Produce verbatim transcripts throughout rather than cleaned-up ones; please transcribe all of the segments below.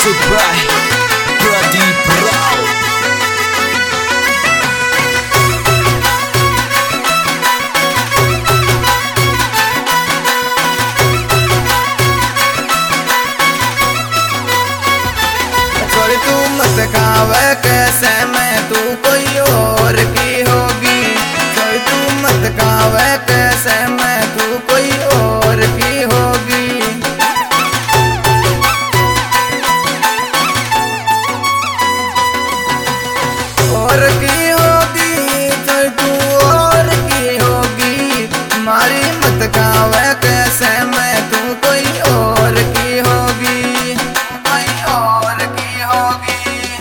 Music by Pradeep Rao. छोड़ तू मत खावे कैसे मैं तू कोई और की होगी। छोड़ तू मत खावे कैसे मैं तू कोई और की होगी। और की होगी छोड़ तू और की होगी। मारी मत खावे कैसे मैं तू कोई और की होगी। कोई और की होगी।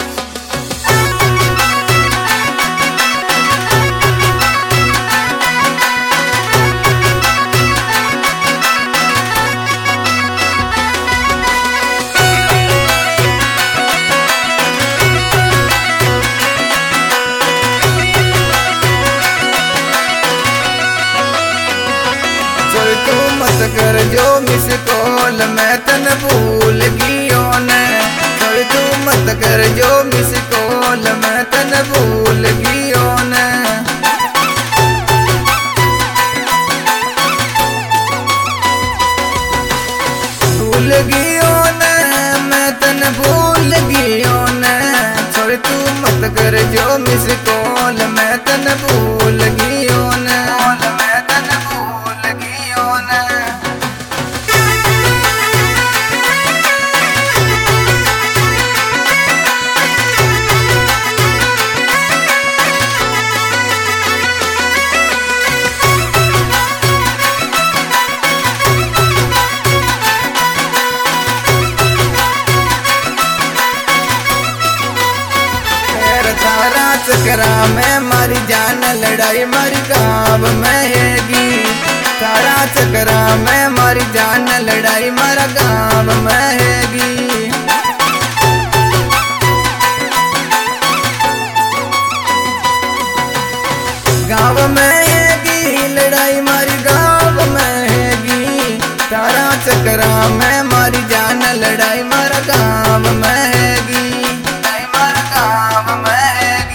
चल तू मत कर जो मिस कॉल मैं तन भूल गियो ने। चल तू मत कर जो मिस कॉल मैं तन भूल गियो ने। भूल गियो ने मैं तन भूल गियो ने। छोड़ तू मत कर जो मिस कॉल मैं तन भूल गियो ने। मैं तन भूल गियो ने। तारा चकरा में मारी जान लड़ाई मारी गाँव में हैगी। तारा चकरा में मारी जान लड़ाई मारा गाँव में हैगी। गाँव में हैगी लड़ाई मारी गाँव में हैगी। तारा चकरा में मारी जान लड़ाई मारा गाँव में हैगी। लड़ाई मारा गाँव में हैगी।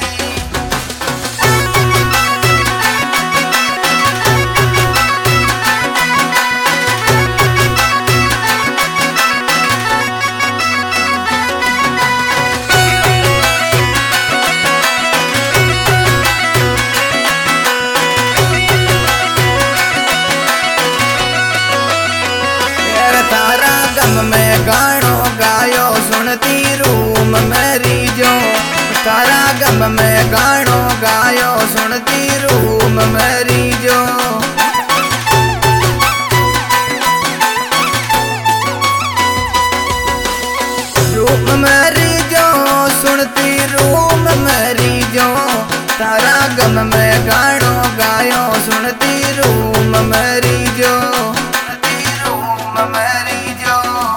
तारा गम में गानो गायो सुनती रूम मेरी जो। तारा गम में गानो गायो सुनती रूम मेरी जो। रूम मेरी जो सुनती रूम मेरी जो। तारा गम में गानो गायो सुनती रूम मेरी जो। रूम मेरी जो।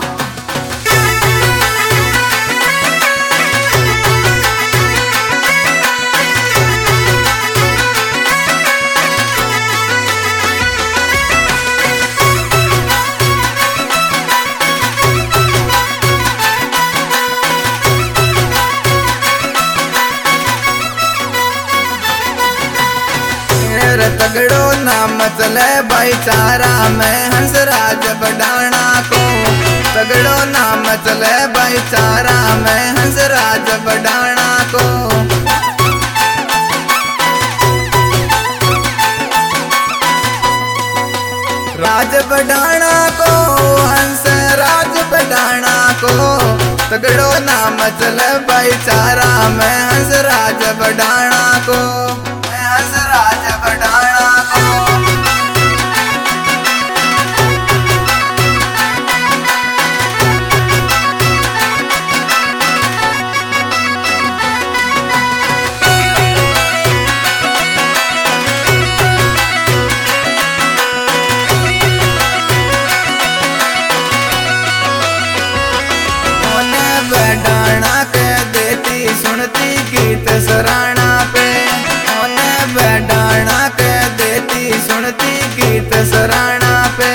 तगड़ो नाम चले भाईचारा में हंसराज बडाना को। तगड़ो नाम चले भाईचारा में हंसराज बडाना को। राज बडाना को हंस राज बडाना को। तगड़ो नाम चले भाईचारा में हंसराज बडाना को। हंसराज बडाना को। बडाना के देती सुनती गीत सराना पे। बडाना के देती सुनती गीत सराना पे।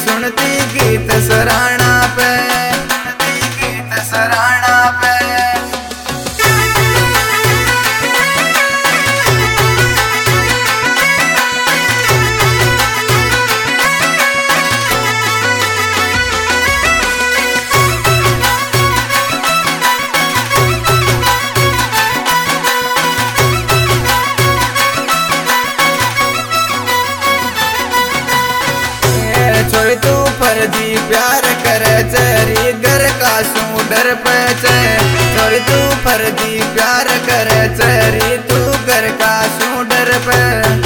सुनती गीत सराहना पे, सुनती गीत सराहना पे। छोड़ तू फर्जी प्यार करे चरी घर का सू डर पे चे, छोड़ तू फर्जी प्यार करे चरी तू घर का सू डर पे।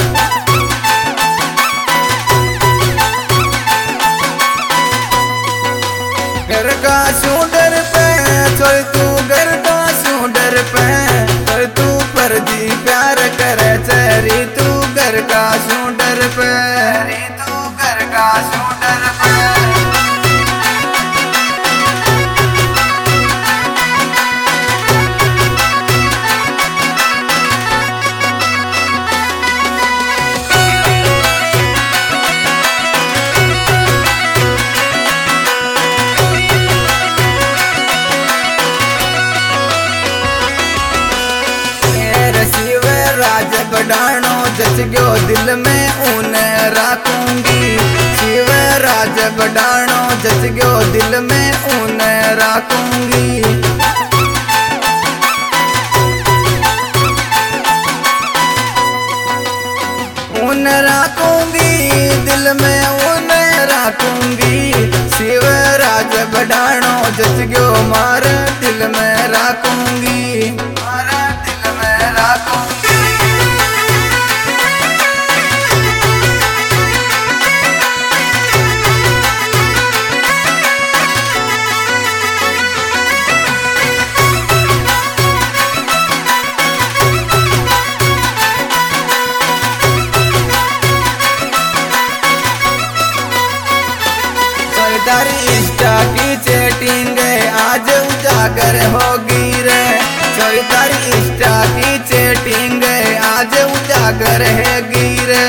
घर का सू डर पे छोड़ तू घर का सू डर पे, छोड़ तू फर्जी प्यार करे चरी तू घर का सू डर पे, तू घर का सू डर पे। राज बडाणो जच गयो दिल में उन्हें राखूंगी, शिव राज बडाणो जच गयो दिल में उन्हें राखूंगी। उन्हें राखूंगी दिल में उन्हें राखूंगी, शिव राज बडाणो जच गयो मार दिल में राखूंगी, मार दिल में राखूंगी। तारी इंस्टा की चैटिंग आज उजागर होगी रे, छोरी तारी इंस्टा की चैटिंग आज उजागर हैगी रे।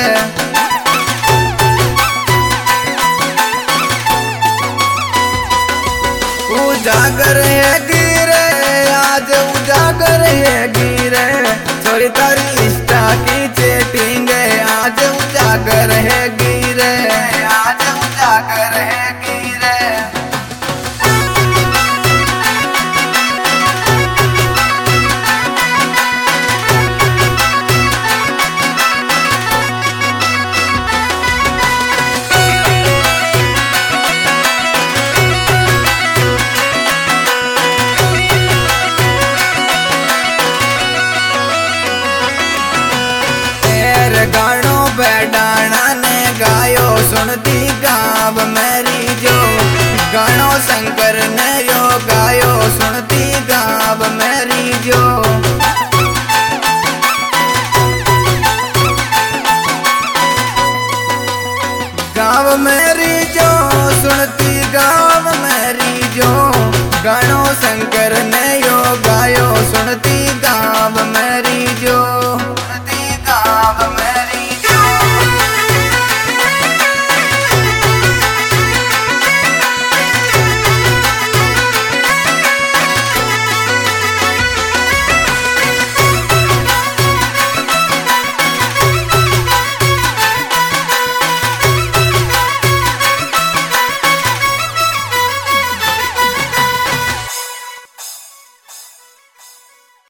उजागर हैगी रे आज उजागर हैगी रे, छोरी तारी इंस्टा की चैटिंग आज उजागर हैगी रे, आज उजागर हैगी रे। गानो बैडाना ने गायो सुनती गाँव मेरी जो, गानो शंकर ने यो गायो सुनती गाँव मेरी जो। गाँव मेरी जो सुनती गाँव मेरी जो, गानो शंकर